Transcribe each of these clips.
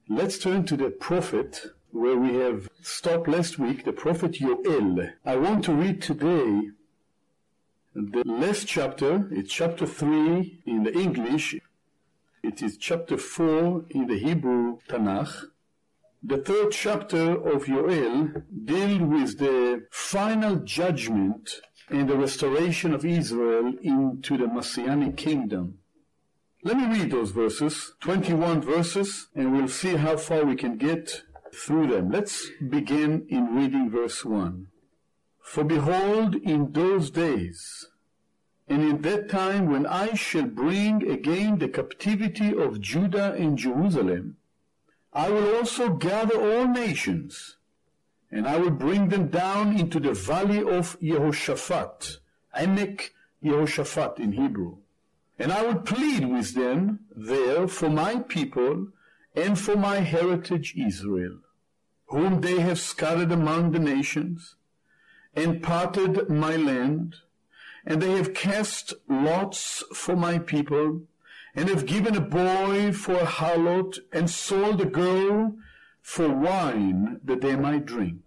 Let's turn to the prophet where we have stopped last week, the prophet Yoel. I want to read today the last chapter. It's chapter 3 in the English. It is chapter 4 in the Hebrew Tanakh. The third chapter of Yoel deals with the final judgment and the restoration of Israel into the Messianic kingdom. Let me read those verses, 21 verses, and we'll see how far we can get through them. Let's begin in reading verse 1. For behold, in those days, and in that time when I shall bring again the captivity of Judah and Jerusalem, I will also gather all nations, and I will bring them down into the valley of Yehoshaphat, Emek Yehoshaphat in Hebrew. And I will plead with them there for my people and for my heritage Israel, whom they have scattered among the nations, and parted my land, and they have cast lots for my people, and have given a boy for a harlot, and sold a girl for wine that they might drink.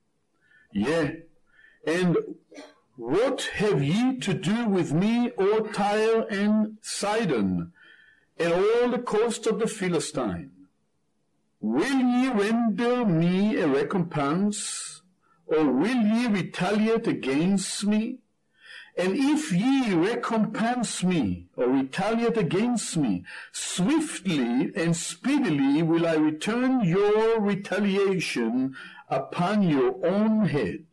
Yea, and what have ye to do with me, O Tyre and Sidon, and all the coast of the Philistine? Will ye render me a recompense, or will ye retaliate against me? And if ye recompense me, or retaliate against me, swiftly and speedily will I return your retaliation upon your own head,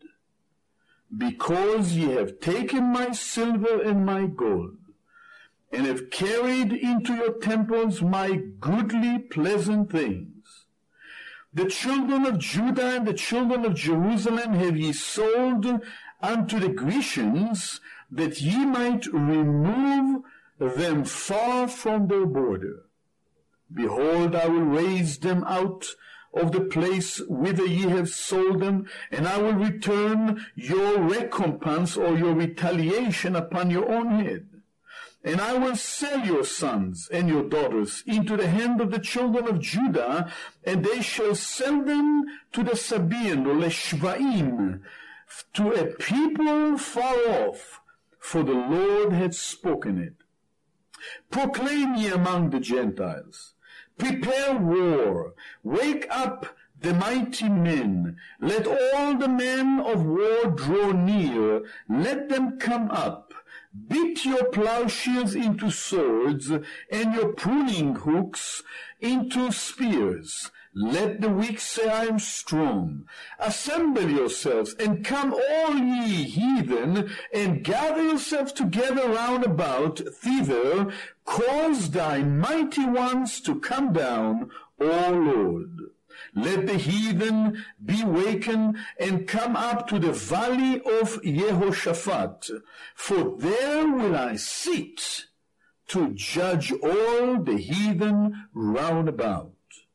because ye have taken my silver and my gold, and have carried into your temples my goodly pleasant things. The children of Judah and the children of Jerusalem have ye sold unto the Grecians, that ye might remove them far from their border. Behold, I will raise them out of the place whither ye have sold them, and I will return your recompense or your retaliation upon your own head. And I will sell your sons and your daughters into the hand of the children of Judah, and they shall sell them to the Sabaean or Leshvaim, to a people far off, for the Lord hath spoken it. Proclaim ye among the Gentiles, prepare war, wake up the mighty men, let all the men of war draw near, let them come up, beat your plowshares into swords, and your pruning hooks into spears. Let the weak say, I am strong. Assemble yourselves, and come all ye heathen, and gather yourselves together round about thither. Cause thy mighty ones to come down, O Lord. Let the heathen be wakened, and come up to the valley of Yehoshaphat, for there will I sit to judge all the heathen round about.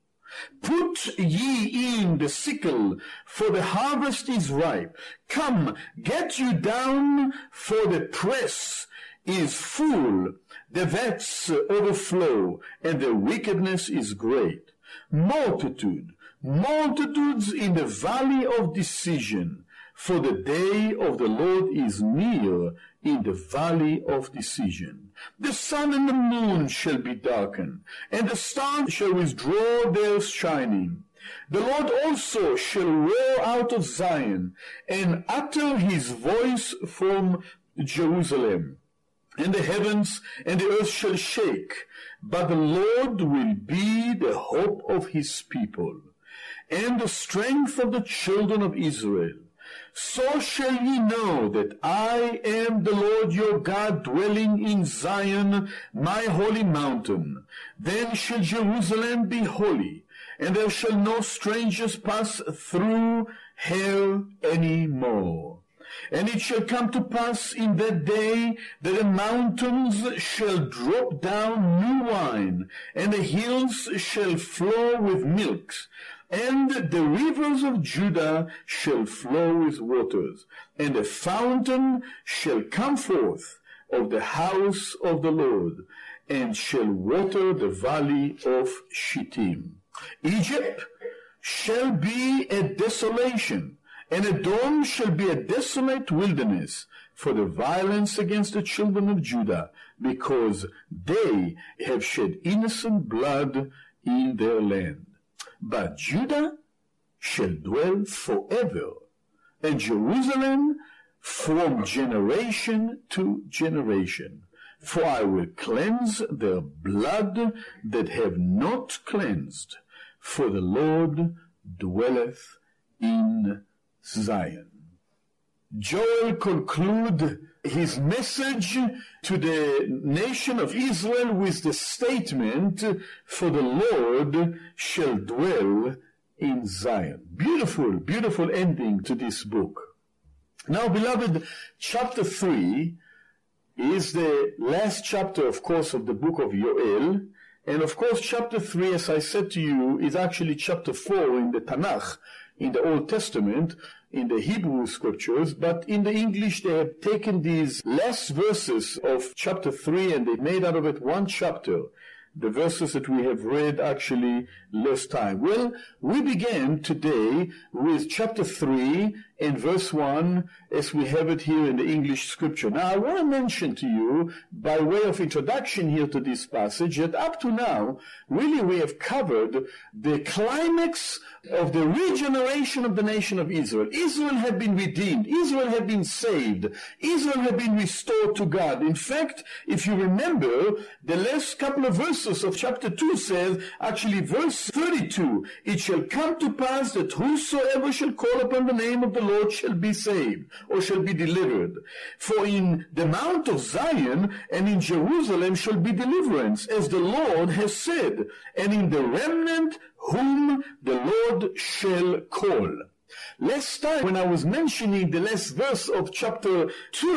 Put ye in the sickle, for the harvest is ripe. Come, get you down, for the press is full, the vats overflow, and the wickedness is great. Multitudes in the valley of decision, for the day of the Lord is near in the valley of decision. The sun and the moon shall be darkened, and the stars shall withdraw their shining. The Lord also shall roar out of Zion, and utter his voice from Jerusalem. And the heavens and the earth shall shake, but the Lord will be the hope of his people, and the strength of the children of Israel. So shall ye know that I am the Lord your God, dwelling in Zion, my holy mountain. Then shall Jerusalem be holy, and there shall no strangers pass through her any more. And it shall come to pass in that day that the mountains shall drop down new wine, and the hills shall flow with milk, and the rivers of Judah shall flow with waters, and a fountain shall come forth of the house of the Lord, and shall water the valley of Shittim. Egypt shall be a desolation, and Edom shall be a desolate wilderness for the violence against the children of Judah, because they have shed innocent blood in their land. But Judah shall dwell forever, and Jerusalem from generation to generation. For I will cleanse their blood that have not cleansed, for the Lord dwelleth in Zion. Joel concludes his message to the nation of Israel with the statement, for the Lord shall dwell in Zion. Beautiful, beautiful ending to this book. Now, beloved, chapter 3 is the last chapter, of course, of the book of Yoel. And of course, chapter 3, as I said to you, is actually chapter 4 in the Tanakh, in the Old Testament, in the Hebrew scriptures. But in the English, they have taken these last verses of chapter 3 and they made out of it one chapter. The verses that we have read actually last time. Well, we began today with chapter 3 and verse 1 as we have it here in the English scripture. Now, I want to mention to you, by way of introduction here to this passage, that up to now, really we have covered the climax of the regeneration of the nation of Israel. Israel had been redeemed. Israel had been saved. Israel had been restored to God. In fact, if you remember, the last couple of verses of chapter 2 says, actually verse 32, it shall come to pass that whosoever shall call upon the name of the Lord shall be saved, or shall be delivered. For in the Mount of Zion and in Jerusalem shall be deliverance, as the Lord has said, and in the remnant whom the Lord shall call. Last time, when I was mentioning the last verse of chapter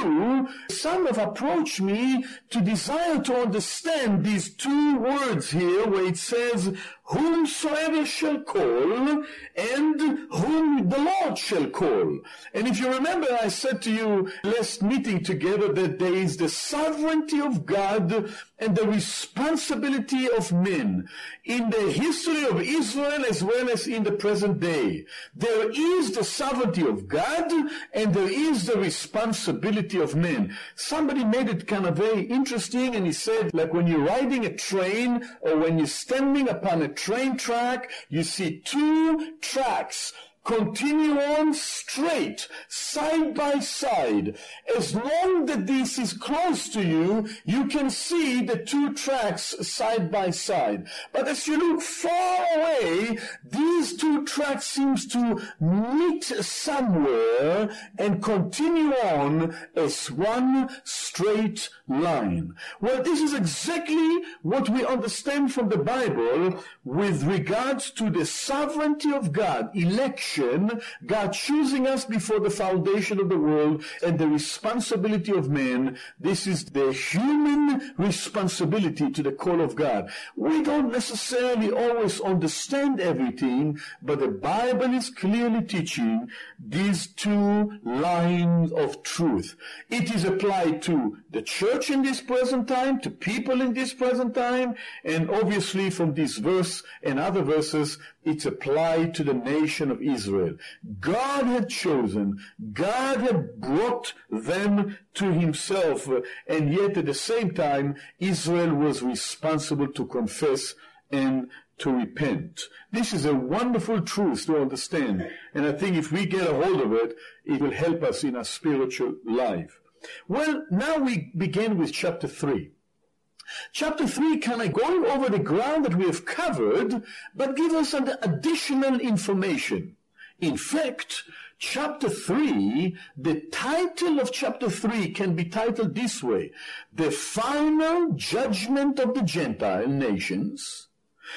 2, some have approached me to desire to understand these two words here, where it says, whomsoever shall call, and whom the Lord shall call. And if you remember, I said to you last meeting together that there is the sovereignty of God and the responsibility of men in the history of Israel as well as in the present day. There is the sovereignty of God and there is the responsibility of men. Somebody made it kind of very interesting, and he said, like when you're riding a train or when you're standing upon a train track, you see two tracks continue on straight, side by side. As long that this is close to you, you can see the two tracks side by side. But as you look far away, these two tracks seems to meet somewhere and continue on as one straight line. Well, this is exactly what we understand from the Bible with regards to the sovereignty of God, election, God choosing us before the foundation of the world, and the responsibility of man. This is the human responsibility to the call of God. We don't necessarily always understand everything, but the Bible is clearly teaching these two lines of truth. It is applied to the church in this present time, to people in this present time, and obviously from this verse and other verses, it's applied to the nation of Israel. God had chosen, God had brought them to himself, and yet at the same time, Israel was responsible to confess and to repent. This is a wonderful truth to understand, and I think if we get a hold of it, it will help us in our spiritual life. Well, now we begin with chapter 3. Chapter 3 kind of going over the ground that we have covered, but give us an additional information. In fact, chapter 3, the title of chapter 3 can be titled this way: The Final Judgment of the Gentile Nations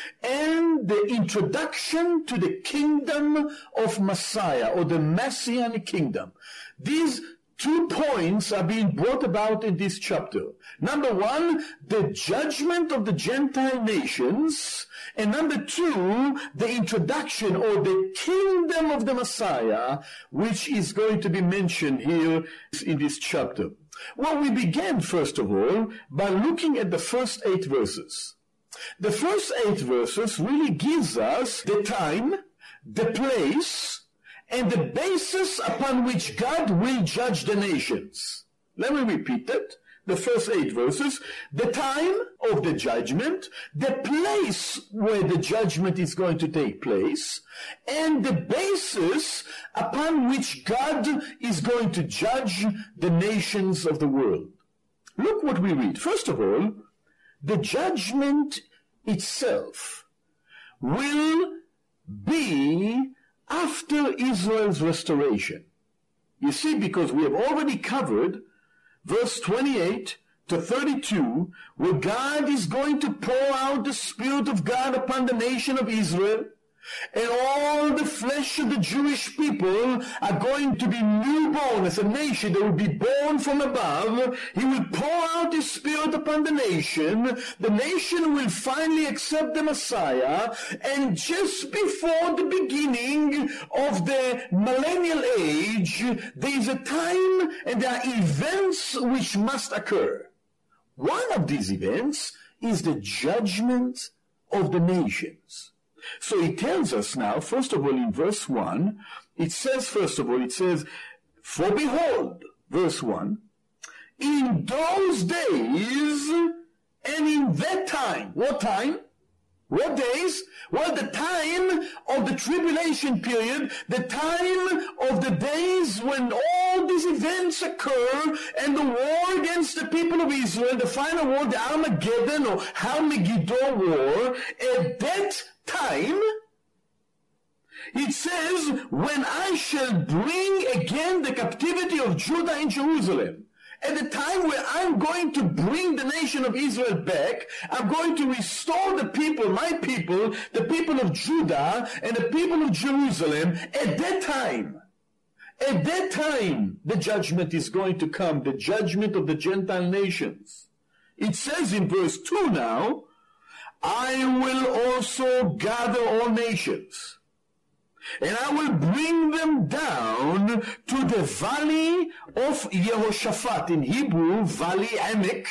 and the Introduction to the Kingdom of Messiah, or the Messianic Kingdom. These 2 points are being brought about in this chapter. Number 1, the judgment of the Gentile nations. And number 2, the introduction or the kingdom of the Messiah, which is going to be mentioned here in this chapter. Well, we began, first of all, by looking at the first 8 verses. The first 8 verses really gives us the time, the place, and the basis upon which God will judge the nations. Let me repeat that. The first 8 verses, the time of the judgment, the place where the judgment is going to take place, and the basis upon which God is going to judge the nations of the world. Look what we read. First of all, the judgment itself will be after Israel's restoration. You see, because we have already covered verse 28 to 32, where God is going to pour out the Spirit of God upon the nation of Israel, and all the flesh of the Jewish people are going to be newborn as a nation. They will be born from above. He will pour out His Spirit upon the nation. The nation will finally accept the Messiah. And just before the beginning of the millennial age, there is a time and there are events which must occur. One of these events is the judgment of the nations. So He tells us now, first of all, in verse 1, it says, for behold, verse 1, in those days and in that time. What time? What days? Well, the time of the tribulation period, the time of the days when all these events occur, and the war against the people of Israel, the final war, the Armageddon or Har-Megiddo war, at that time, it says, when I shall bring again the captivity of Judah and Jerusalem. At the time where I'm going to bring the nation of Israel back, I'm going to restore the people, my people, the people of Judah and the people of Jerusalem. At that time, the judgment is going to come, the judgment of the Gentile nations. It says in verse 2 now, I will also gather all nations, and I will bring them down to the valley of Yehoshaphat. In Hebrew, Valley Emek.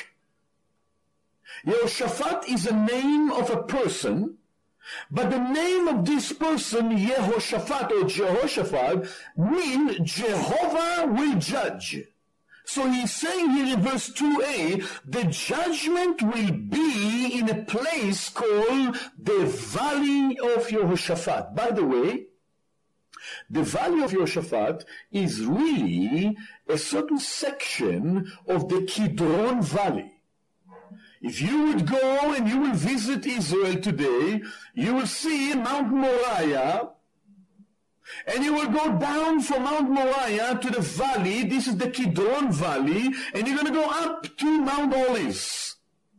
Yehoshaphat is a name of a person, but the name of this person, Yehoshaphat or Jehoshaphat, means Jehovah will judge. So he's saying here in verse 2a, the judgment will be in a place called the Valley of Yehoshaphat. By the way, the Valley of Yehoshaphat is really a certain section of the Kidron Valley. If you would go and you will visit Israel today, you will see Mount Moriah, and you will go down from Mount Moriah to the valley. This is the Kidron Valley, and you're going to go up to Mount Olives.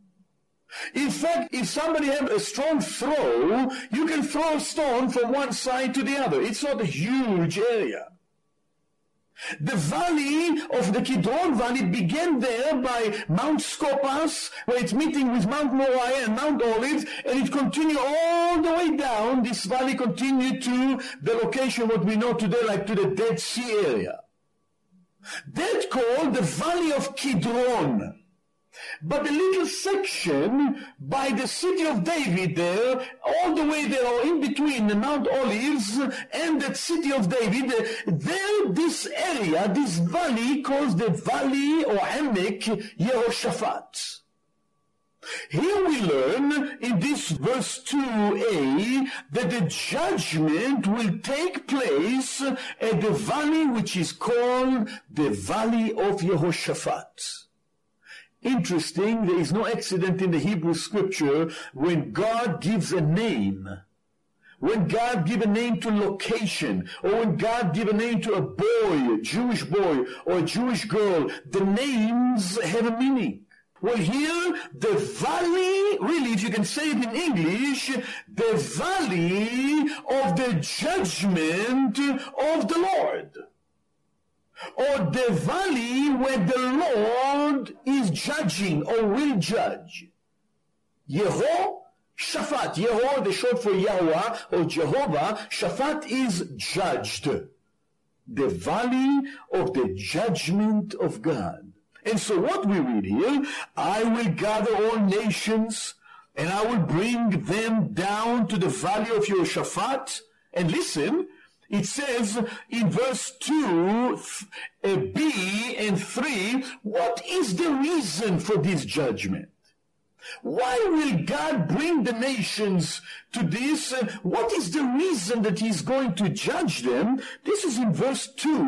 In fact, if somebody has a strong throw, you can throw a stone from one side to the other. It's not a huge area. The valley of the Kidron Valley began there by Mount Skopas, where it's meeting with Mount Moriah and Mount Olives, and it continued all the way down. This valley continued to the location what we know today, like to the Dead Sea area. That's called the Valley of Kidron. But the little section by the city of David there, all the way there, or in between the Mount Olives and the city of David, there this area, this valley, calls the Valley or Emek Yehoshaphat. Here we learn in this verse 2a that the judgment will take place at the valley which is called the Valley of Yehoshaphat. Interesting, there is no accident in the Hebrew scripture when God gives a name. When God gives a name to location, or when God gives a name to a boy, a Jewish boy, or a Jewish girl, the names have a meaning. Well, here, the valley, really, if you can say it in English, the valley of the judgment of the Lord. Or the valley where the Lord is judging or will judge. Yehoshaphat. Yeho, the short for Yahweh or Jehovah. Shaphat is judged. The valley of the judgment of God. And so what we read here, I will gather all nations and I will bring them down to the valley of Yehoshaphat. And listen, it says in verse 2b and 3, what is the reason for this judgment? Why will God bring the nations to this? What is the reason that he's going to judge them? This is in verse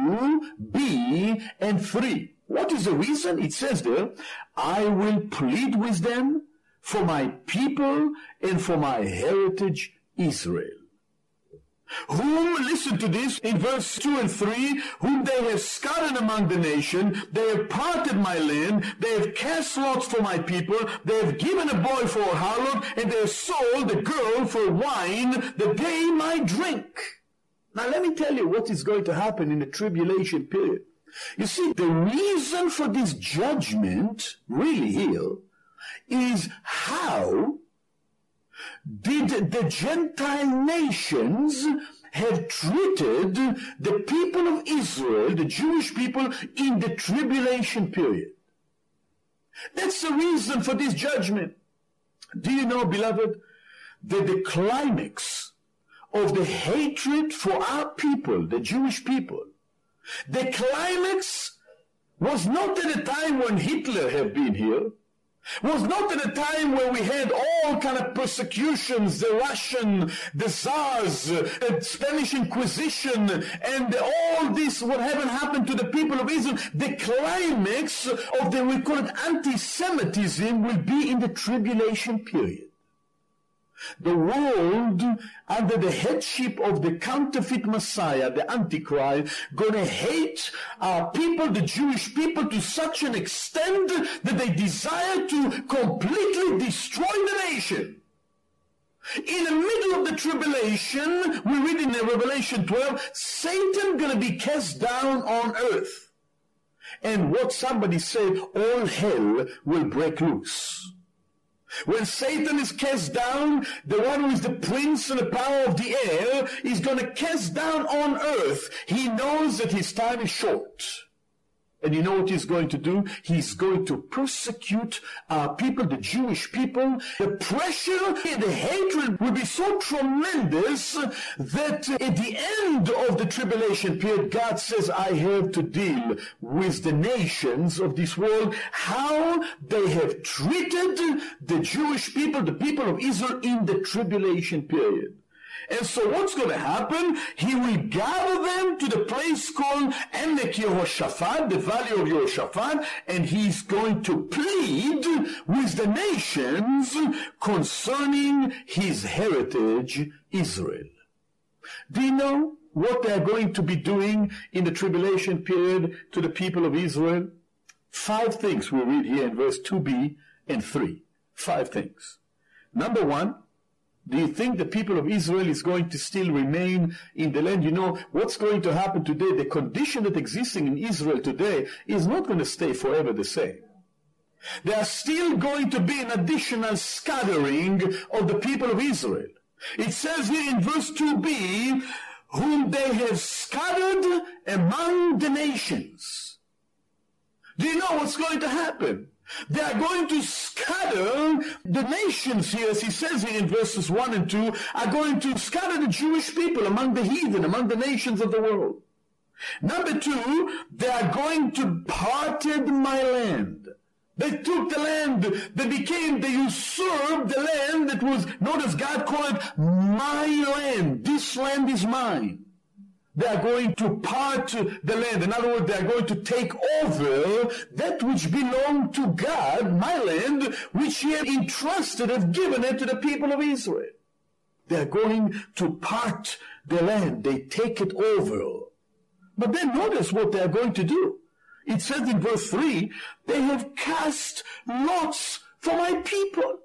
2b and 3. What is the reason? It says there, I will plead with them for my people and for my heritage Israel. Whom, listen to this, in verse 2 and 3, whom they have scattered among the nation, they have parted my land, they have cast lots for my people, they have given a boy for a harlot, and they have sold a girl for wine that they might drink. Now let me tell you what is going to happen in the tribulation period. You see, the reason for this judgment, really here, is how did the Gentile nations have treated the people of Israel, the Jewish people, in the tribulation period. That's the reason for this judgment. Do you know, beloved, that the climax of the hatred for our people, the Jewish people, the climax was not at a time when Hitler had been here, was not at a time where we had all kind of persecutions, the Russian, the Tsars, the Spanish Inquisition, and all this, what haven't happened to the people of Israel. The climax of the, we call it anti-Semitism, will be in the tribulation period. The world, under the headship of the counterfeit Messiah, the Antichrist, gonna hate our people, the Jewish people, to such an extent that they desire to completely destroy the nation. In the middle of the tribulation, we read in Revelation 12, Satan gonna be cast down on earth. And what somebody said, all hell will break loose. When Satan is cast down, the one who is the prince and the power of the air is going to cast down on earth. He knows that his time is short. And you know what he's going to do? He's going to persecute our people, the Jewish people. The pressure and the hatred will be so tremendous that at the end of the tribulation period, God says, I have to deal with the nations of this world, how they have treated the Jewish people, the people of Israel in the tribulation period. And so what's going to happen? He will gather them to the place called Emek Yehoshaphat, the valley of Yehoshaphat, and he's going to plead with the nations concerning his heritage, Israel. Do you know what they are going to be doing in the tribulation period to the people of Israel? 5 things we read here in verse 2b and 3. 5 things. Number 1, do you think the people of Israel is going to still remain in the land? You know, what's going to happen today, the condition that existing in Israel today is not going to stay forever the same. There are still going to be an additional scattering of the people of Israel. It says here in verse 2b, whom they have scattered among the nations. Do you know what's going to happen? They are going to scatter the nations here, as he says here in verses 1 and 2, are going to scatter the Jewish people among the heathen, among the nations of the world. Number 2, they are going to parted my land. They took the land, they usurped the land that was, notice God called it my land. This land is mine. They are going to part the land. In other words, they are going to take over that which belonged to God, my land, which he had entrusted, have given it to the people of Israel. They are going to part the land. They take it over. But then notice what they are going to do. It says in verse 3, they have cast lots for my people.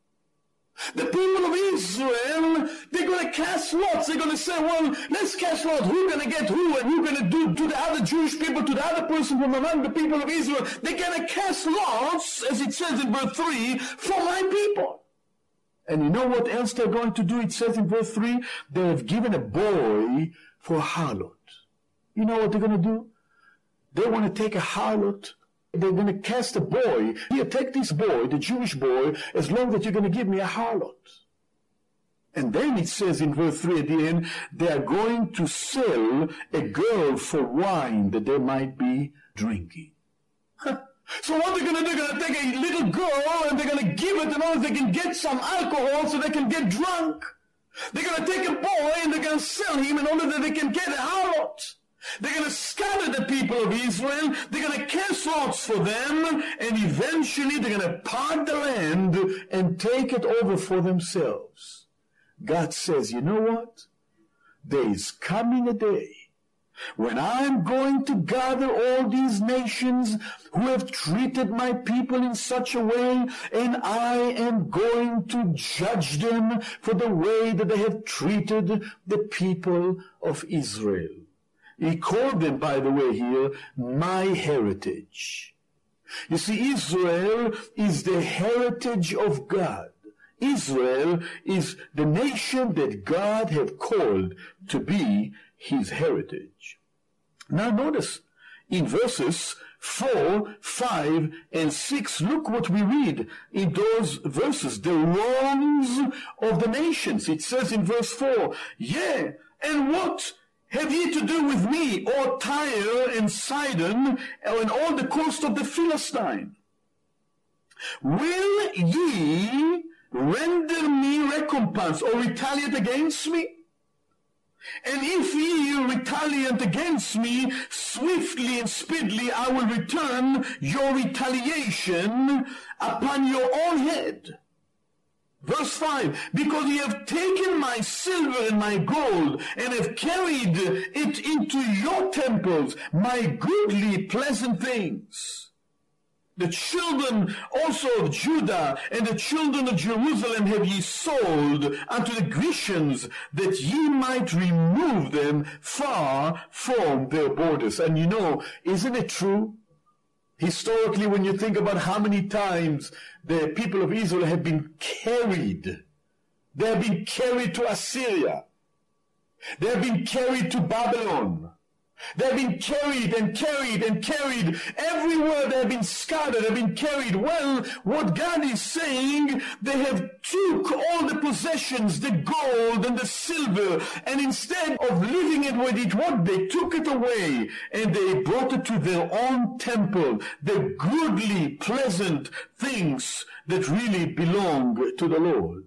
The people of Israel, they're going to cast lots. They're going to say, well, let's cast lots. Who's going to get who, and who's going to do to the other Jewish people, to the other person from among the people of Israel. They're going to cast lots, as it says in verse 3, for my people. And you know what else they're going to do? It says in verse 3, they have given a boy for a harlot. You know what they're going to do? They want to take a harlot they're going to cast a boy. Here, take this boy, the Jewish boy, as long as you're going to give me a harlot. And then it says in verse 3 at the end, they are going to sell a girl for wine that they might be drinking. So what they're going to do, they're going to take a little girl and they're going to give it in order they can get some alcohol so they can get drunk. They're going to take a boy and they're going to sell him in order that they can get a harlot. They're going to scatter the people of Israel. They're going to cast lots for them. And eventually they're going to part the land and take it over for themselves. God says, you know what? There is coming a day when I'm going to gather all these nations who have treated my people in such a way, and I am going to judge them for the way that they have treated the people of Israel. He called them, by the way, here, my heritage. You see, Israel is the heritage of God. Israel is the nation that God had called to be his heritage. Now notice in verses 4, 5, and 6, look what we read in those verses, the wrongs of the nations. It says in verse 4, "Yea, and what have ye to do with me, O Tyre and Sidon, and all the coast of the Philistine? Will ye render me recompense or retaliate against me? And if ye retaliate against me, swiftly and speedily I will return your retaliation upon your own head." Verse 5, "Because ye have taken my silver and my gold, and have carried it into your temples, my goodly pleasant things. The children also of Judah and the children of Jerusalem have ye sold unto the Grecians, that ye might remove them far from their borders." And you know, isn't it true? Historically, when you think about how many times the people of Israel have been carried, they have been carried to Assyria, they have been carried to Babylon, they have been carried and carried and carried. Everywhere they have been scattered, they have been carried. Well, what God is saying, they have took all the possessions, the gold and the silver, and instead of leaving it with it, what they took it away and they brought it to their own temple, the goodly, pleasant things that really belong to the Lord.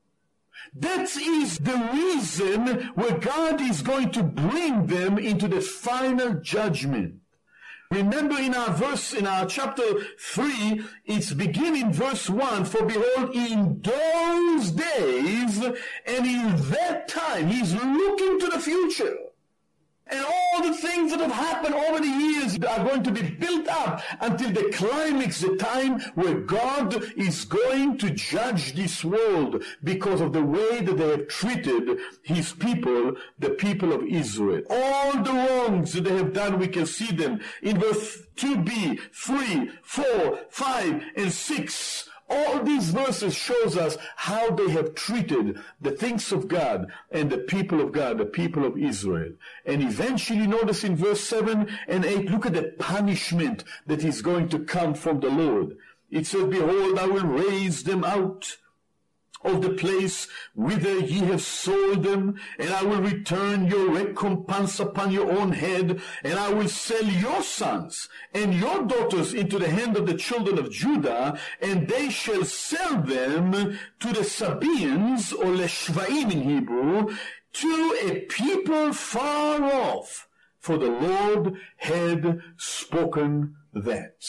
That is the reason where God is going to bring them into the final judgment. Remember in our chapter 3, it's beginning verse 1, "For behold, in those days and in that time," he's looking to the future. And all the things that have happened over the years are going to be built up until the climax, the time where God is going to judge this world because of the way that they have treated his people, the people of Israel. All the wrongs that they have done, we can see them in verse 2b, 3, 4, 5, and 6. All these verses shows us how they have treated the things of God and the people of God, the people of Israel. And eventually, notice in verse 7 and 8, look at the punishment that is going to come from the Lord. It says, "Behold, I will raise them out of the place whither ye have sold them, and I will return your recompense upon your own head, and I will sell your sons and your daughters into the hand of the children of Judah, and they shall sell them to the Sabaeans," or Leshvaim in Hebrew, "to a people far off, for the Lord had spoken that."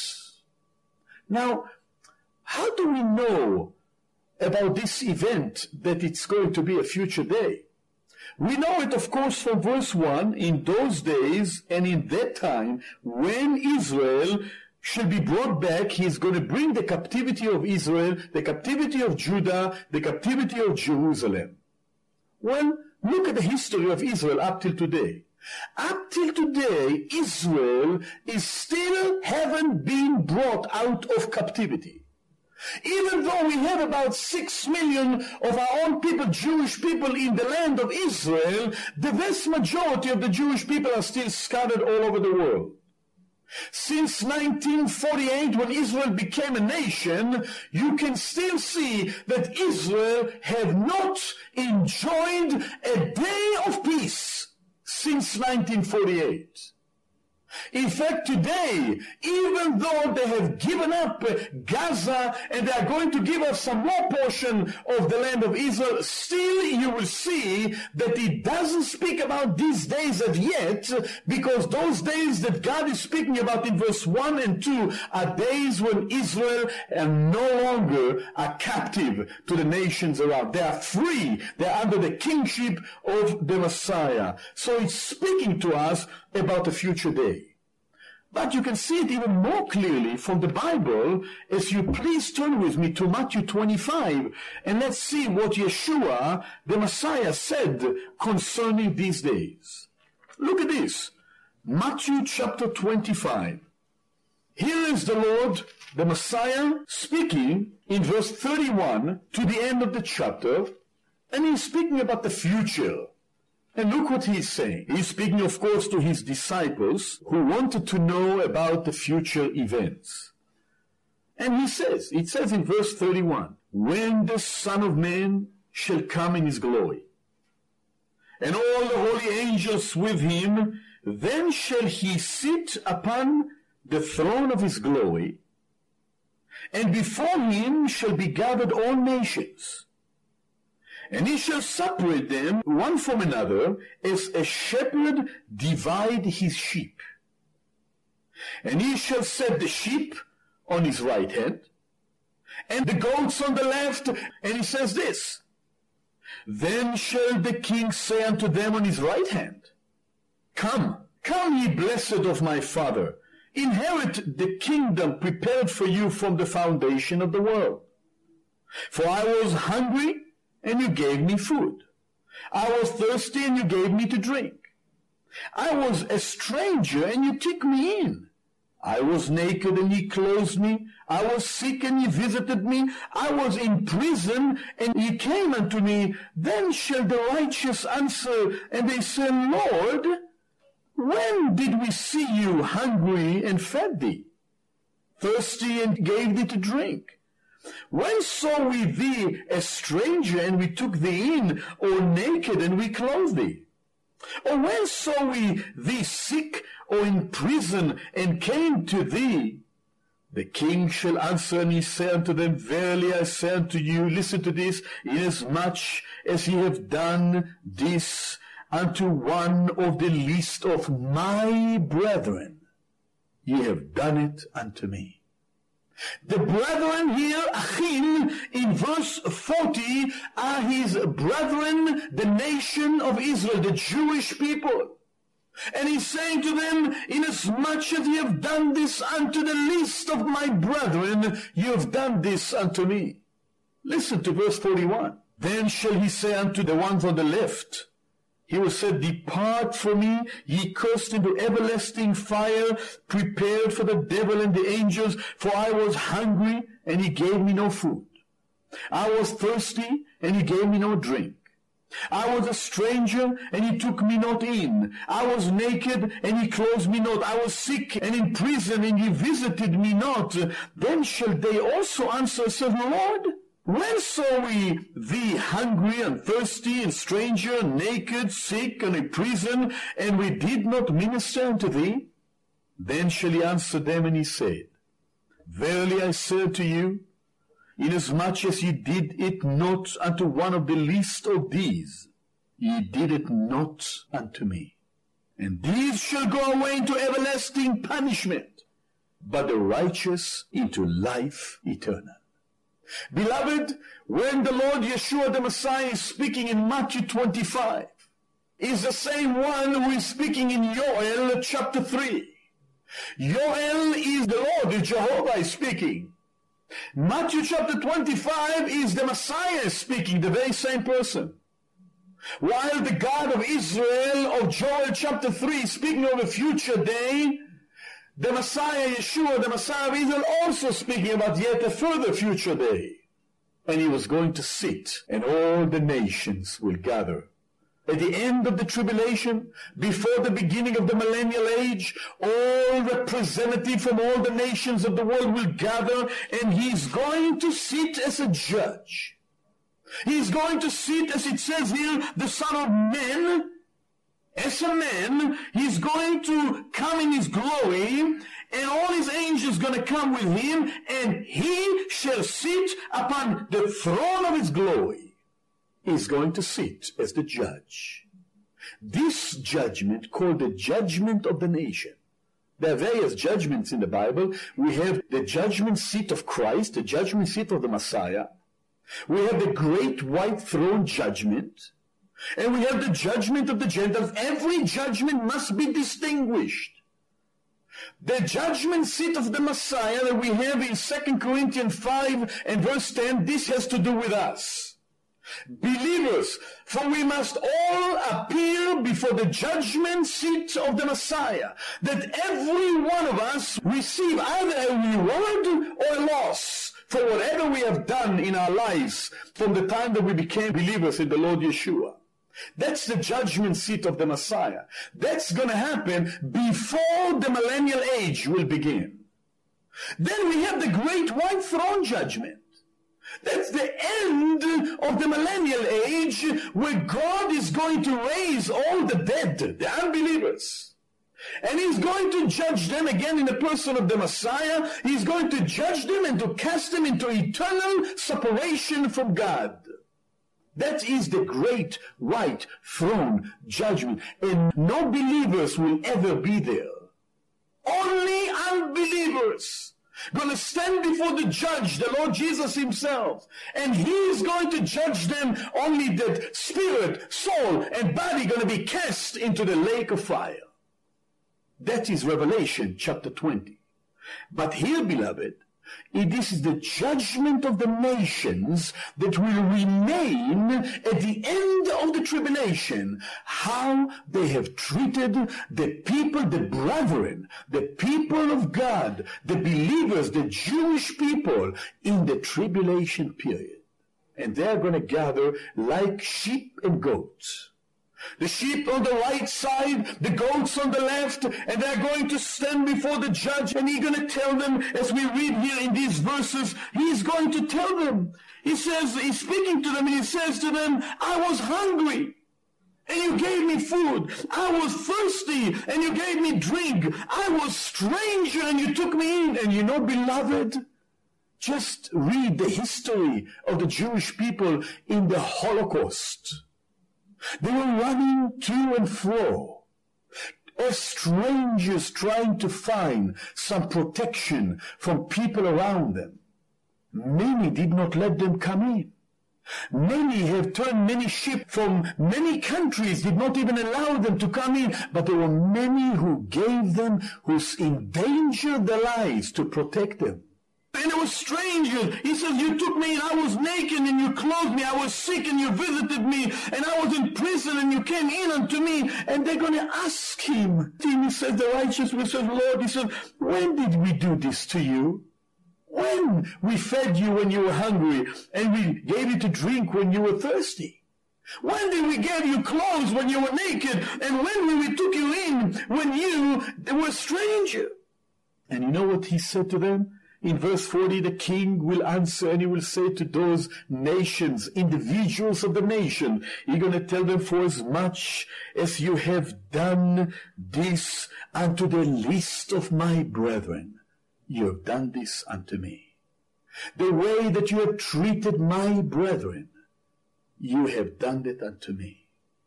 Now, how do we know about this event that it's going to be a future day? We know it, of course, from verse 1, "In those days and in that time, when Israel shall be brought back," he is going to bring the captivity of Israel, the captivity of Judah, the captivity of Jerusalem. Well, look at the history of Israel up till today. Up till today, Israel is still haven't been brought out of captivity. Even though we have about 6 million of our own people, Jewish people, in the land of Israel, the vast majority of the Jewish people are still scattered all over the world. Since 1948, when Israel became a nation, you can still see that Israel have not enjoyed a day of peace since 1948. In fact, today, even though they have given up Gaza and they are going to give us some more portion of the land of Israel, still you will see that it doesn't speak about these days as yet, because those days that God is speaking about in verse 1 and 2 are days when Israel are no longer are captive to the nations around. They are free. They are under the kingship of the Messiah. So it's speaking to us about a future day. But you can see it even more clearly from the Bible as you please turn with me to Matthew 25, and let's see what Yeshua, the Messiah, said concerning these days. Look at this. Matthew chapter 25. Here is the Lord, the Messiah, speaking in verse 31 to the end of the chapter, and he's speaking about the future. And look what he's saying. He's speaking, of course, to his disciples who wanted to know about the future events. And it says in verse 31, when the Son of Man shall come in his glory, and all the holy angels with him, then shall he sit upon the throne of his glory, and before him shall be gathered all nations. And he shall separate them one from another, as a shepherd divide his sheep. And he shall set the sheep on his right hand, and the goats on the left. And he says this, then shall the king say unto them on his right hand, Come, come ye blessed of my Father, inherit the kingdom prepared for you from the foundation of the world. For I was hungry, and you gave me food. I was thirsty, and you gave me to drink. I was a stranger, and you took me in. I was naked, and ye clothed me. I was sick, and ye visited me. I was in prison, and ye came unto me. Then shall the righteous answer, and they say, Lord, when did we see you hungry and fed thee, thirsty and gave thee to drink? When saw we thee a stranger, and we took thee in, or naked, and we clothed thee? Or when saw we thee sick, or in prison, and came to thee? The king shall answer, and he say unto them, Verily I say unto you, listen to this, inasmuch as ye have done this unto one of the least of my brethren, ye have done it unto me. The brethren here, Achim, in verse 40, are his brethren, the nation of Israel, the Jewish people. And he's saying to them, inasmuch as ye have done this unto the least of my brethren, ye have done this unto me. Listen to verse 41. Then shall he say unto the ones on the left, he will say, Depart from me, ye cursed, into everlasting fire, prepared for the devil and the angels. For I was hungry, and he gave me no food. I was thirsty, and he gave me no drink. I was a stranger, and he took me not in. I was naked, and he clothed me not. I was sick, and in prison, and he visited me not. Then shall they also answer, saying, Lord, when saw we thee hungry and thirsty and stranger, naked, sick, and in prison, and we did not minister unto thee? Then shall he answer them, and he said, Verily I say unto you, inasmuch as ye did it not unto one of the least of these, ye did it not unto me. And these shall go away into everlasting punishment, but the righteous into life eternal. Beloved, when the Lord Yeshua the Messiah is speaking in Matthew 25, is the same one who is speaking in Yoel chapter 3. Yoel is the Lord, the Jehovah is speaking. Matthew chapter 25 is the Messiah speaking, the very same person. While the God of Israel of Joel chapter 3 is speaking of a future day, the Messiah, Yeshua, the Messiah of Israel, also speaking about yet a further future day. And he was going to sit, and all the nations will gather At the end of the tribulation, before the beginning of the millennial age, all representatives from all the nations of the world will gather, and he's going to sit as a judge. He's going to sit, as it says here, the Son of Man. As a man, he's going to come in his glory, and all his angels going to come with him, and he shall sit upon the throne of his glory. He's going to sit as the judge. This judgment, called the judgment of the nation. There are various judgments in the Bible. We have the judgment seat of Christ, the judgment seat of the Messiah. We have the great white throne judgment. And we have the judgment of the Gentiles. Every judgment must be distinguished. The judgment seat of the Messiah that we have in 2 Corinthians 5 and verse 10, this has to do with us. Believers, for we must all appear before the judgment seat of the Messiah, that every one of us receive either a reward or a loss for whatever we have done in our lives from the time that we became believers in the Lord Yeshua. That's the judgment seat of the Messiah. That's going to happen before the millennial age will begin. Then we have the great white throne judgment. That's the end of the millennial age, where God is going to raise all the dead, the unbelievers. And he's going to judge them again in the person of the Messiah. He's going to judge them and to cast them into eternal separation from God. That is the great white throne judgment. And no believers will ever be there. Only unbelievers going to stand before the judge, the Lord Jesus himself. And he is going to judge them. Only that spirit, soul, and body going to be cast into the lake of fire. That is Revelation chapter 20. But here, beloved, this is the judgment of the nations that will remain at the end of the tribulation. How they have treated the people, the brethren, the people of God, the believers, the Jewish people in the tribulation period. And they're going to gather like sheep and goats. The sheep on the right side, the goats on the left, and they're going to stand before the judge, and he's going to tell them, as we read here in these verses, he's going to tell them. He says, he's speaking to them, and he says to them, I was hungry, and you gave me food. I was thirsty, and you gave me drink. I was stranger, and you took me in. And you know, beloved, just read the history of the Jewish people in the Holocaust. They were running to and fro as strangers trying to find some protection from people around them. Many did not let them come in. Many have turned many ships from many countries, did not even allow them to come in. But there were many who gave them, who endangered their lives to protect them. And it was strangers. He says, you took me and I was naked and you clothed me. I was sick and you visited me. And I was in prison and you came in unto me. And they're going to ask him. He says, the righteous will say, Lord, he said, when did we do this to you? When we fed you when you were hungry and we gave you to drink when you were thirsty? When did we give you clothes when you were naked? And when we took you in when you were a stranger? And you know what he said to them? In verse 40, the king will answer and he will say to those nations, individuals of the nation, he's going to tell them, for as much as you have done this unto the least of my brethren, you have done this unto me. The way that you have treated my brethren, you have done it unto me.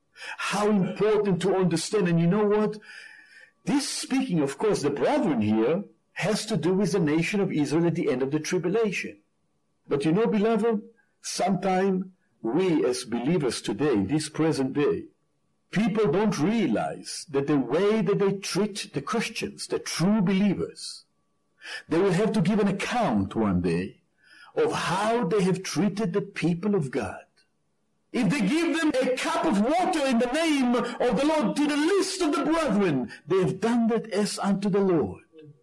How important to understand. And you know what? This speaking, of course, the brethren here, has to do with the nation of Israel at the end of the tribulation. But you know, beloved, sometimes we as believers today, this present day, people don't realize that the way that they treat the Christians, the true believers, they will have to give an account one day of how they have treated the people of God. If they give them a cup of water in the name of the Lord to the least of the brethren, they have done that as unto the Lord.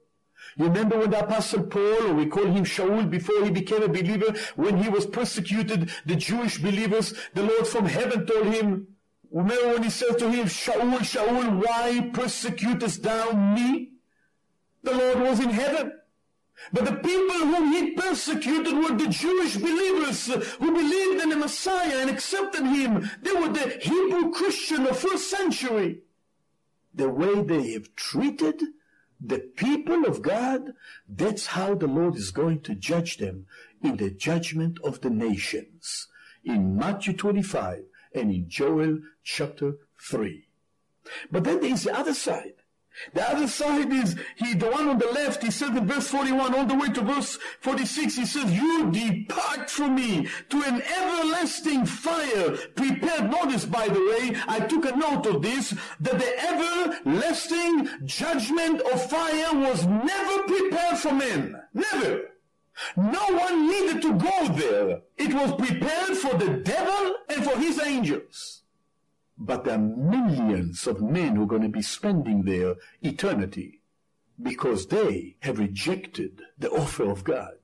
You remember when the Apostle Paul, or we call him Shaul, before he became a believer, when he was persecuted, the Jewish believers, the Lord from heaven told him, Remember when he said to him, Shaul, Shaul, why persecutest thou me? The Lord was in heaven. But the people whom he persecuted were the Jewish believers who believed in the Messiah and accepted him. They were the Hebrew Christian of first century. The way they have treated the people of God, that's how the Lord is going to judge them in the judgment of the nations. In Matthew 25 and in Joel chapter 3. But then there is the other side. The other side is, the one on the left, he said in verse 41 all the way to verse 46, he says, you depart from me to an everlasting fire prepared. Notice, by the way, I took a note of this, that the everlasting judgment of fire was never prepared for men. Never. No one needed to go there. It was prepared for the devil and for his angels. But there are millions of men who are going to be spending their eternity because they have rejected the offer of God.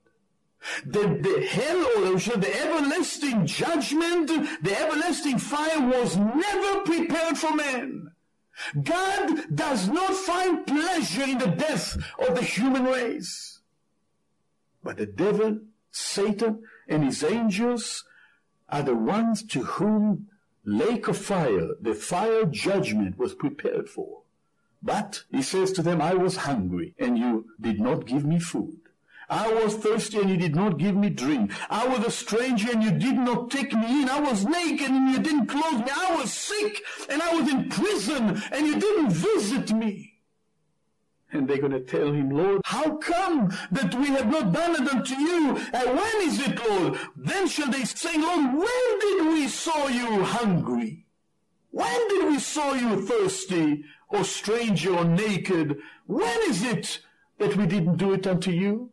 The hell, or the everlasting judgment, the everlasting fire was never prepared for man. God does not find pleasure in the death of the human race. But the devil, Satan, and his angels are the ones to whom lake of fire, the fire judgment was prepared for. But he says to them, I was hungry, and you did not give me food. I was thirsty, and you did not give me drink. I was a stranger, and you did not take me in. I was naked, and you didn't clothe me. I was sick, and I was in prison, and you didn't visit me. And they're going to tell him, Lord, how come that we have not done it unto you? And when is it, Lord? Then shall they say, Lord, when did we saw you hungry? When did we saw you thirsty, or stranger, or naked? When is it that we didn't do it unto you?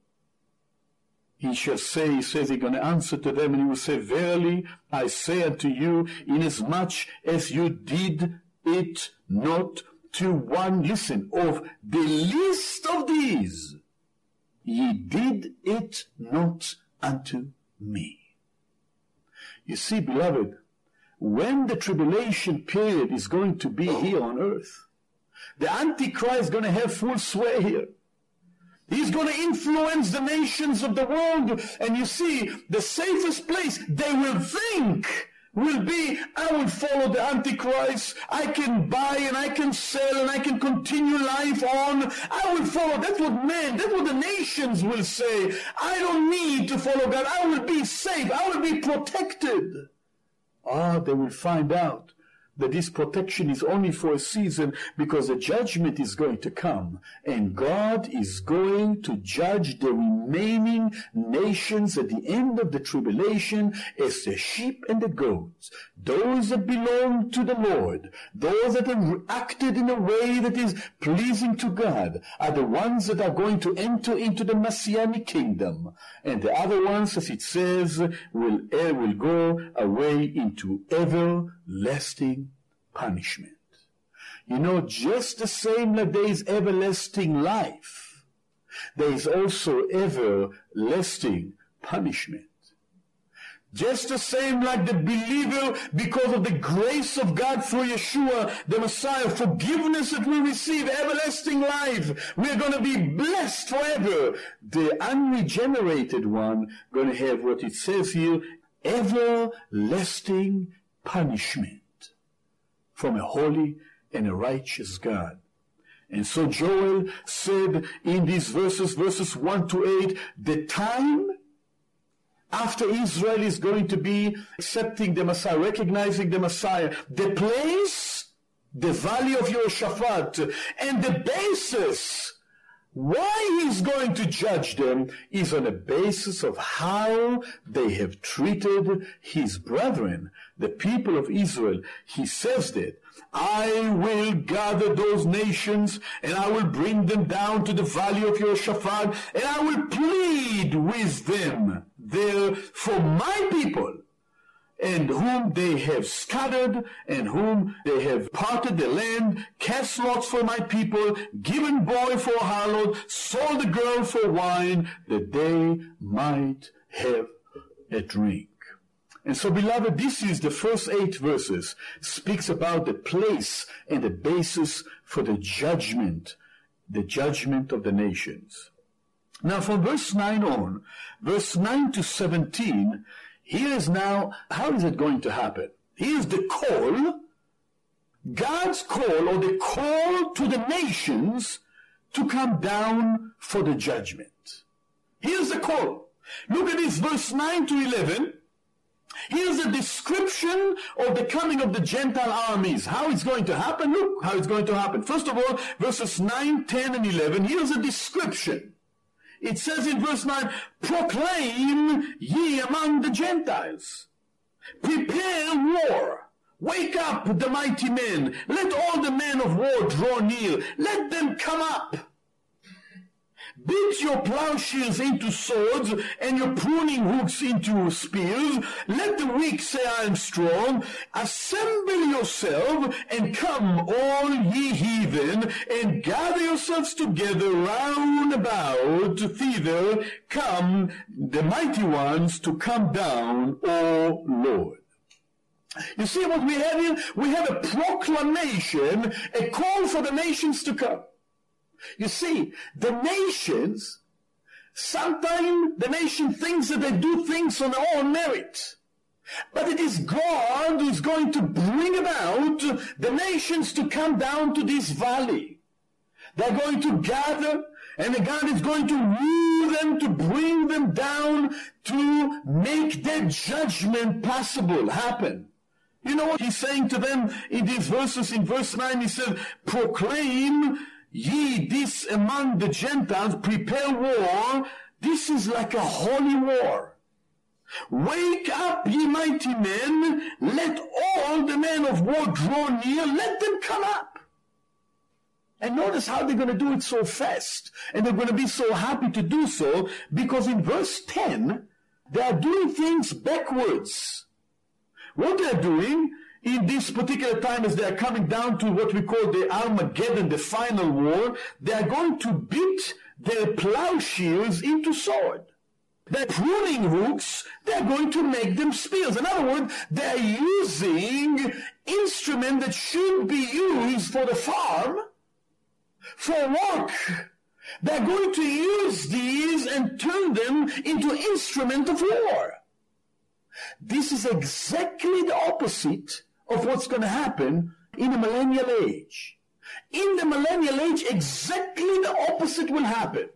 He shall say, he says, he's going to answer to them, and he will say, verily, I say unto you, inasmuch as you did it not to one, listen, of the least of these, ye did it not unto me. You see, beloved, when the tribulation period is going to be here on earth, the Antichrist is going to have full sway here. He's going to influence the nations of the world. And you see, the safest place they will think will be, I will follow the Antichrist. I can buy and I can sell and I can continue life on. I will follow. That's what the nations will say. I don't need to follow God. I will be safe. I will be protected. They will find out that this protection is only for a season, because the judgment is going to come, and God is going to judge the remaining nations at the end of the tribulation as the sheep and the goats. Those that belong to the Lord, those that have acted in a way that is pleasing to God, are the ones that are going to enter into the Messianic kingdom, and the other ones, as it says, will go away into everlasting punishment. You know, just the same like there is everlasting life, there is also everlasting punishment. Just the same like the believer, because of the grace of God through Yeshua, the Messiah, forgiveness that we receive, everlasting life, we are going to be blessed forever. The unregenerated one going to have what it says here, everlasting punishment from a holy and a righteous God. And so Joel said in these verses 1 to 8, the time after Israel is going to be accepting the Messiah, recognizing the Messiah, the place, the valley of Yehoshaphat, and the basis why he's going to judge them is on the basis of how they have treated his brethren, the people of Israel. He says that, I will gather those nations, and I will bring them down to the valley of Yehoshaphat, and I will plead with them there for my people, and whom they have scattered, and whom they have parted the land, cast lots for my people, given boy for a harlot, sold the girl for wine, that they might have a drink. And so, beloved, this is the first 8 verses, speaks about the place and the basis for the judgment of the nations. Now, from verse 9 on, verse 9 to 17, here is now, how is it going to happen? Here's the call, God's call, or the call to the nations to come down for the judgment. Here's the call. Look at this, verse 9 to 11. Here's a description of the coming of the Gentile armies. How it's going to happen? Look how it's going to happen. First of all, verses 9, 10, and 11. Here's a description. It says in verse 9, proclaim ye among the Gentiles. Prepare war. Wake up the mighty men. Let all the men of war draw near. Let them come up. Beat your plowshares into swords and your pruning hooks into spears. Let the weak say, I am strong. Assemble yourself and come, all ye heathen, and gather yourselves together round about thither. Come, the mighty ones, to come down, O Lord. You see what we have here? We have a proclamation, a call for the nations to come. You see, the nations, sometimes the nation thinks that they do things on their own merit. But it is God who is going to bring about the nations to come down to this valley. They're going to gather, and God is going to rule them, to bring them down, to make their judgment possible, happen. You know what he's saying to them in these verses? In verse 9, he said, proclaim ye this among the Gentiles, prepare war. This is like a holy war. Wake up, ye mighty men. Let all the men of war draw near. Let them come up. And notice how they're going to do it so fast. And they're going to be so happy to do so, because in verse 10, they are doing things backwards. What they're doing in this particular time, as they are coming down to what we call the Armageddon, the final war, they are going to beat their plowshares into sword. Their pruning hooks, they are going to make them spears. In other words, they are using instruments that should be used for the farm, for work. They are going to use these and turn them into instruments of war. This is exactly the opposite of what's going to happen in the millennial age. In the millennial age, exactly the opposite will happen.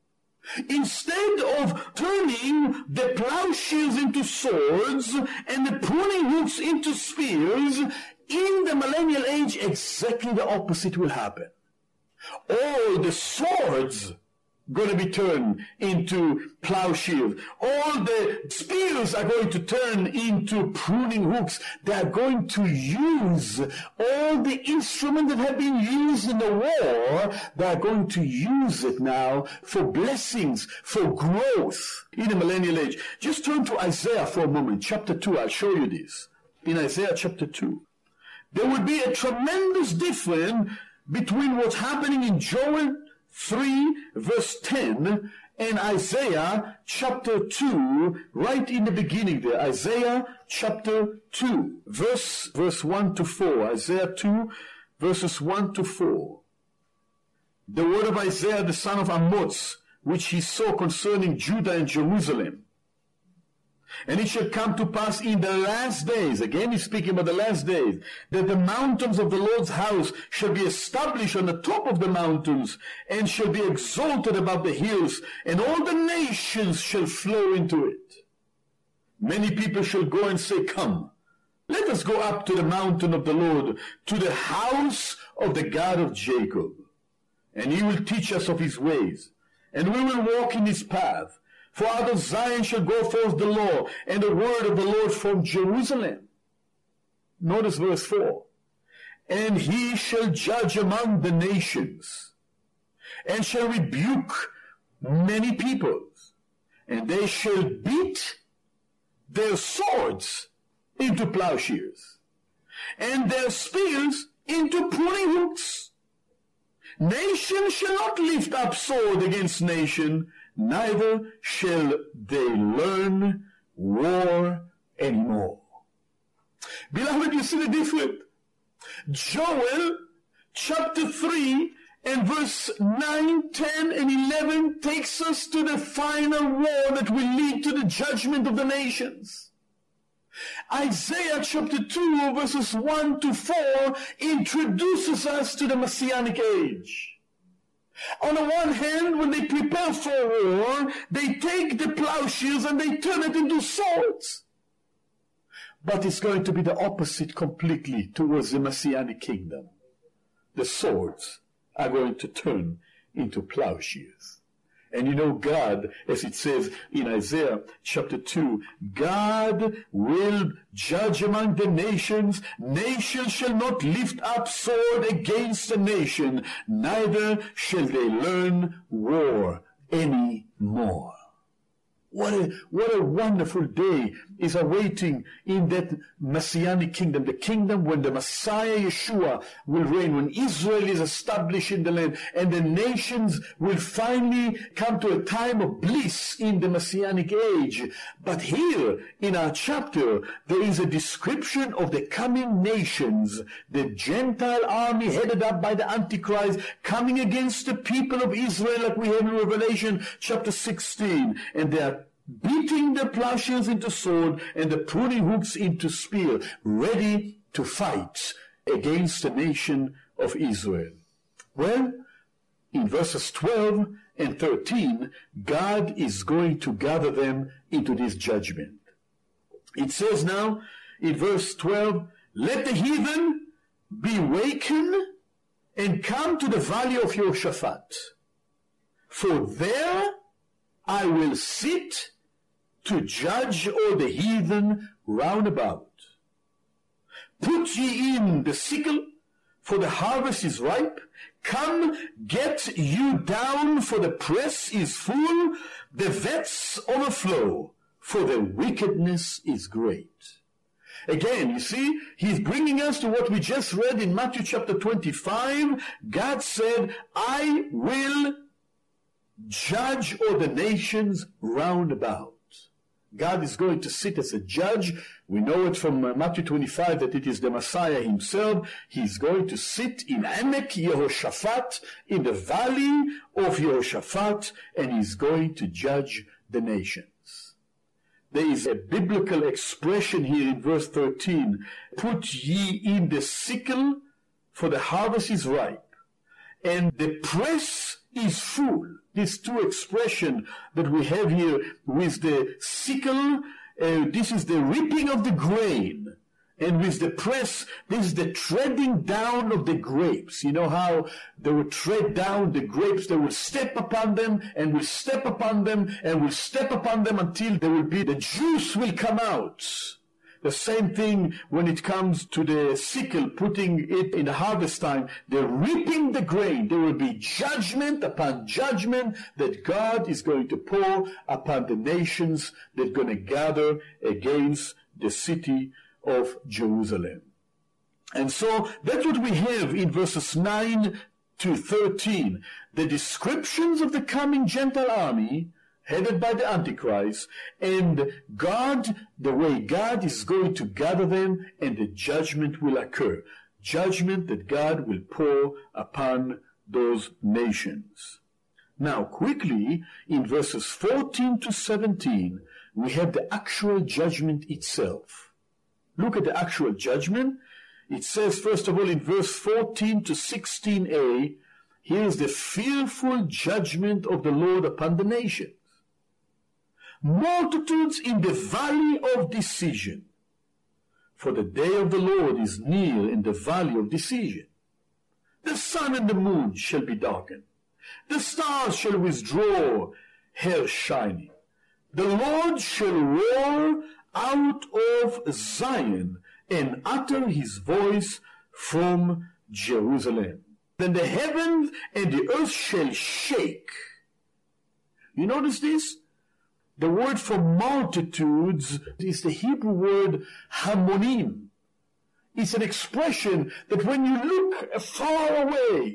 Instead of turning the plowshares into swords and the pruning hooks into spears, in the millennial age, exactly the opposite will happen. All the swords going to be turned into plowshares. All the spears are going to turn into pruning hooks. They are going to use all the instruments that have been used in the war. They are going to use it now for blessings, for growth in the millennial age. Just turn to Isaiah for a moment, chapter 2. I'll show you this. In Isaiah chapter 2, there will be a tremendous difference between what's happening in Joel 3 verse 10 and Isaiah chapter 2, right in the beginning there. Isaiah chapter 2 verse 1 to 4. Isaiah 2 verses 1 to 4. The word of Isaiah the son of Amoz, which he saw concerning Judah and Jerusalem. And it shall come to pass in the last days, again he's speaking about the last days, that the mountains of the Lord's house shall be established on the top of the mountains, and shall be exalted above the hills, and all the nations shall flow into it. Many people shall go and say, come, let us go up to the mountain of the Lord, to the house of the God of Jacob. And he will teach us of his ways, and we will walk in his path. For out of Zion shall go forth the law, and the word of the Lord from Jerusalem. Notice verse 4. And he shall judge among the nations, and shall rebuke many peoples, and they shall beat their swords into plowshares, and their spears into pruning hooks. Nation shall not lift up sword against nation, neither shall they learn war anymore. Beloved, you see the difference? Joel chapter 3 and verse 9, 10, and 11 takes us to the final war that will lead to the judgment of the nations. Isaiah chapter 2 verses 1 to 4 introduces us to the Messianic age. On the one hand, when they prepare for war, they take the plowshares and they turn it into swords. But it's going to be the opposite completely towards the Messianic kingdom. The swords are going to turn into plowshares. And you know, God, as it says in Isaiah chapter 2, God will judge among the nations. Nation shall not lift up sword against a nation, neither shall they learn war any more. What a wonderful day is awaiting in that Messianic kingdom, the kingdom when the Messiah Yeshua will reign, when Israel is established in the land, and the nations will finally come to a time of bliss in the Messianic age. But here in our chapter, there is a description of the coming nations, the Gentile army headed up by the Antichrist, coming against the people of Israel, like we have in Revelation chapter 16, and they are beating the plowshares into sword and the pruning hooks into spear, ready to fight against the nation of Israel. Well, in verses 12 and 13, God is going to gather them into this judgment. It says now in verse 12, let the heathen be wakened and come to the valley of Jehoshaphat, for there I will sit to judge all the heathen round about. Put ye in the sickle, for the harvest is ripe. Come, get you down, for the press is full. The vats overflow, for the wickedness is great. Again, you see, he's bringing us to what we just read in Matthew chapter 25. God said, I will judge all the nations round about. God is going to sit as a judge. We know it from Matthew 25 that it is the Messiah himself. He's going to sit in Emek Yehoshaphat, in the valley of Yehoshaphat, and he's going to judge the nations. There is a biblical expression here in verse 13. Put ye in the sickle, for the harvest is ripe, and the press is full. These two expressions that we have here with the sickle, this is the reaping of the grain. And with the press, this is the treading down of the grapes. You know how they will tread down the grapes, they will step upon them, and will step upon them, and will step upon them until there will be, the juice will come out. The same thing when it comes to the sickle, putting it in the harvest time. They're reaping the grain. There will be judgment upon judgment that God is going to pour upon the nations that are going to gather against the city of Jerusalem. And so that's what we have in verses 9 to 13. The descriptions of the coming Gentile army headed by the Antichrist, and God, the way God is going to gather them, and the judgment will occur. Judgment that God will pour upon those nations. Now, quickly, in verses 14 to 17, we have the actual judgment itself. Look at the actual judgment. It says, first of all, in verse 14 to 16a, here is the fearful judgment of the Lord upon the nations. Multitudes in the valley of decision. For the day of the Lord is near in the valley of decision. The sun and the moon shall be darkened. The stars shall withdraw hair shining. The Lord shall roar out of Zion and utter his voice from Jerusalem. Then the heavens and the earth shall shake. You notice this? The word for multitudes is the Hebrew word hamonim. It's an expression that when you look far away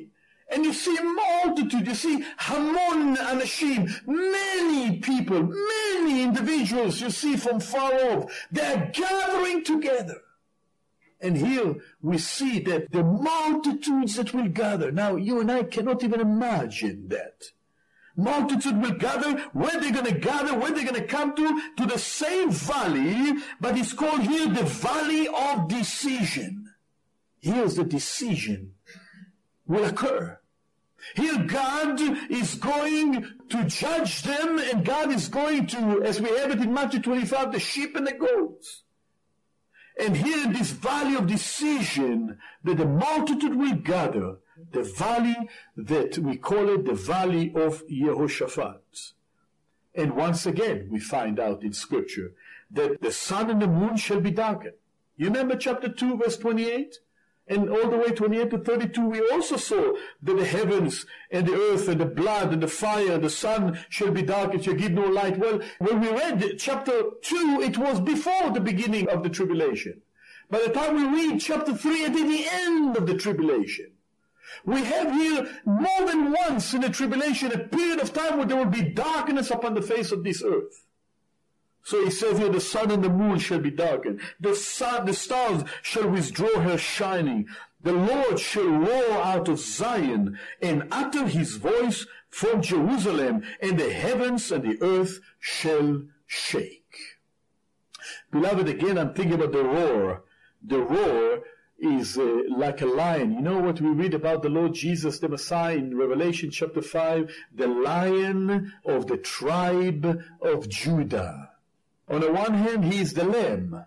And you see multitude, you see Hamon Anashim, many people, many individuals you see from far off. They are gathering together. And here we see that the multitudes that will gather. Now, you and I cannot even imagine that. Multitude will gather. Where they're going to gather, where they're going to come to the same valley, but it's called here the Valley of Decision. Here's the decision will occur. Here God is going to judge them, and God is going to, as we have it in Matthew 25, the sheep and the goats. And here in this Valley of Decision, that the multitude will gather, the valley that we call it the Valley of Yehoshaphat. And once again, we find out in Scripture that the sun and the moon shall be darkened. You remember chapter 2, verse 28? And all the way 28 to 32, we also saw that the heavens and the earth and the blood and the fire and the sun shall be dark, it shall give no light. Well, when we read chapter 2, it was before the beginning of the tribulation. By the time we read chapter 3, it is the end of the tribulation. We have here more than once in the tribulation a period of time where there will be darkness upon the face of this earth. So he says here, the sun and the moon shall be darkened. The stars shall withdraw her shining. The Lord shall roar out of Zion and utter his voice from Jerusalem, and the heavens and the earth shall shake. Beloved, again, I'm thinking about the roar. The roar is like a lion. You know what we read about the Lord Jesus, the Messiah, in Revelation chapter 5? The Lion of the tribe of Judah. On the one hand, he is the Lamb.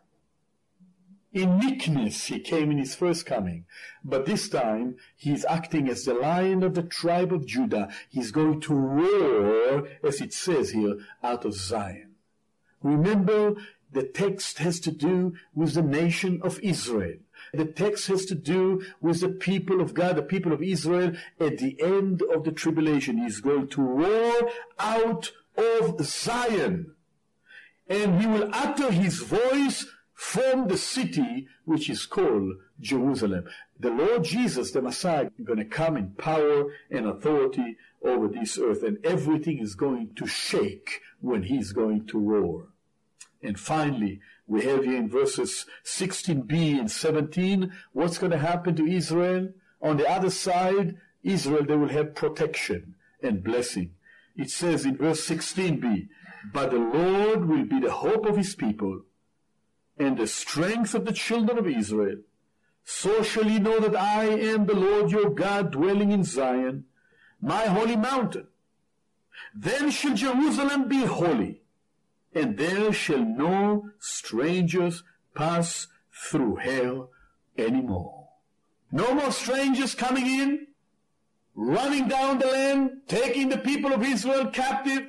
In meekness he came in his first coming. But this time, he's acting as the Lion of the tribe of Judah. He's going to roar, as it says here, out of Zion. Remember, the text has to do with the nation of Israel. The text has to do with the people of God, the people of Israel. At the end of the tribulation, he's going to roar out of Zion. And he will utter his voice from the city which is called Jerusalem. The Lord Jesus, the Messiah, is going to come in power and authority over this earth. And everything is going to shake when he's going to roar. And finally, we have here in verses 16b and 17, what's going to happen to Israel? On the other side, Israel, they will have protection and blessing. It says in verse 16b, but the Lord will be the hope of his people and the strength of the children of Israel. So shall ye know that I am the Lord your God, dwelling in Zion, my holy mountain. Then shall Jerusalem be holy, and there shall no strangers pass through her anymore. No more strangers coming in, running down the land, taking the people of Israel captive.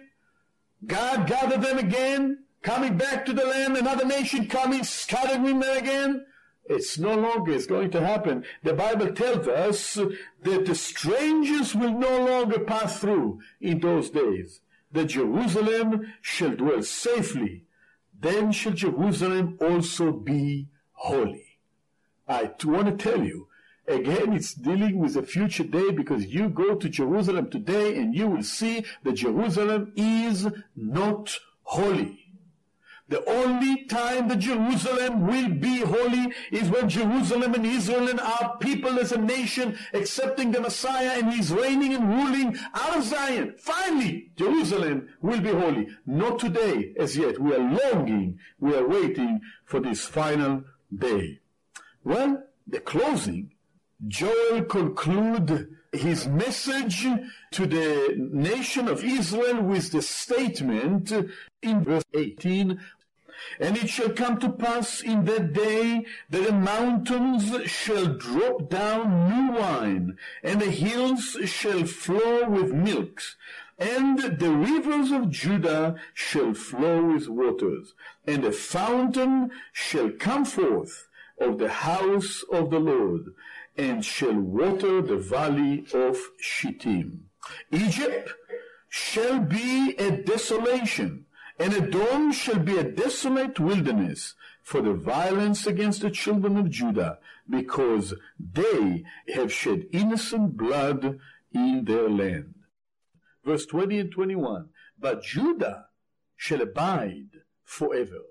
God gathered them again, coming back to the land, another nation coming, scattering them again. It's no longer going to happen. The Bible tells us that the strangers will no longer pass through in those days. That Jerusalem shall dwell safely. Then shall Jerusalem also be holy. I want to tell you, again, it's dealing with a future day, because you go to Jerusalem today and you will see that Jerusalem is not holy. The only time that Jerusalem will be holy is when Jerusalem and Israel are people as a nation accepting the Messiah, and he's reigning and ruling out of Zion. Finally, Jerusalem will be holy. Not today as yet. We are longing, we are waiting for this final day. Well, the closing, Joel concludes his message to the nation of Israel with the statement in verse 18, and it shall come to pass in that day that the mountains shall drop down new wine, and the hills shall flow with milk, and the rivers of Judah shall flow with waters, and a fountain shall come forth of the house of the Lord, and shall water the valley of Shittim. Egypt shall be a desolation, and Edom shall be a desolate wilderness for the violence against the children of Judah, because they have shed innocent blood in their land. Verse 20 and 21, but Judah shall abide forever,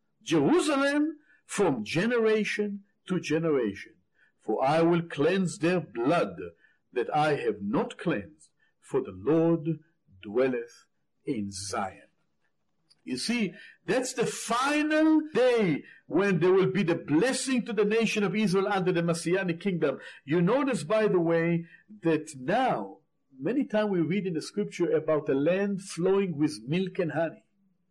Jerusalem from generation to generation. For I will cleanse their blood that I have not cleansed, for the Lord dwelleth in Zion. You see, that's the final day when there will be the blessing to the nation of Israel under the Messianic kingdom. You notice, by the way, that now, many times we read in the scripture about the land flowing with milk and honey.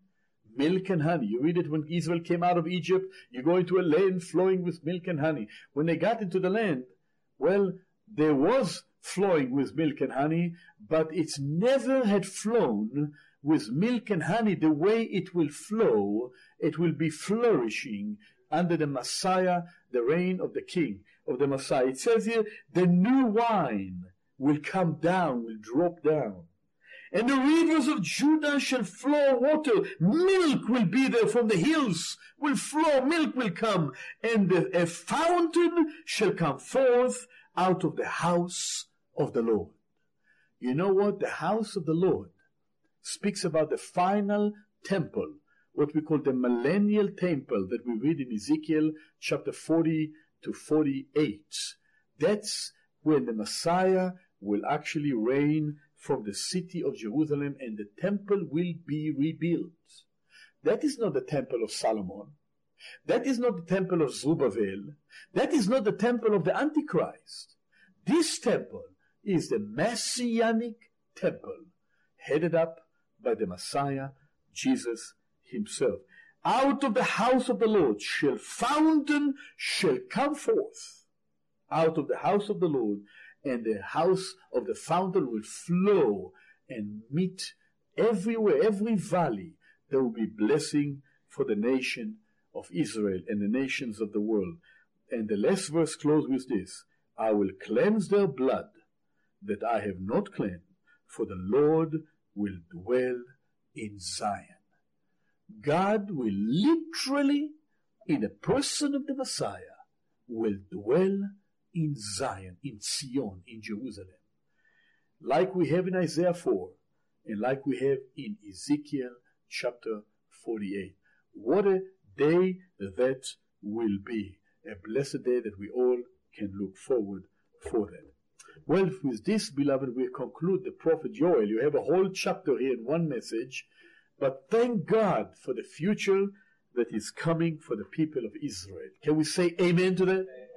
Milk and honey. You read it when Israel came out of Egypt. You go into a land flowing with milk and honey. When they got into the land, well, there was flowing with milk and honey, but it's never had flown with milk and honey the way it will flow. It will be flourishing under the Messiah, the reign of the King, of the Messiah. It says here, the new wine will come down, will drop down. And the rivers of Judah shall flow water. Milk will be there from the hills, will flow, milk will come. And a fountain shall come forth out of the house of the Lord. You know what? The house of the Lord speaks about the final temple, what we call the millennial temple that we read in Ezekiel chapter 40 to 48. That's when the Messiah will actually reign from the city of Jerusalem, and the temple will be rebuilt. That is not the temple of Solomon. That is not the temple of Zerubbabel. That is not the temple of the Antichrist. This temple is the Messianic temple, headed up by the Messiah, Jesus himself. Out of the house of the Lord fountain shall come forth. Out of the house of the Lord, and the house of the fountain will flow and meet everywhere, every valley. There will be blessing for the nation of Israel and the nations of the world. And the last verse closes with this: I will cleanse their blood that I have not cleansed, for the Lord will dwell in Zion. God will literally, in the person of the Messiah, will dwell in Zion, in Zion, in Jerusalem, like we have in Isaiah 4 and like we have in Ezekiel chapter 48. What a day that will be, a blessed day that we all can look forward for that. Well, with this, beloved, we conclude the prophet Joel. You have a whole chapter here in one message, but thank God for the future that is coming for the people of Israel. Can we say amen to that?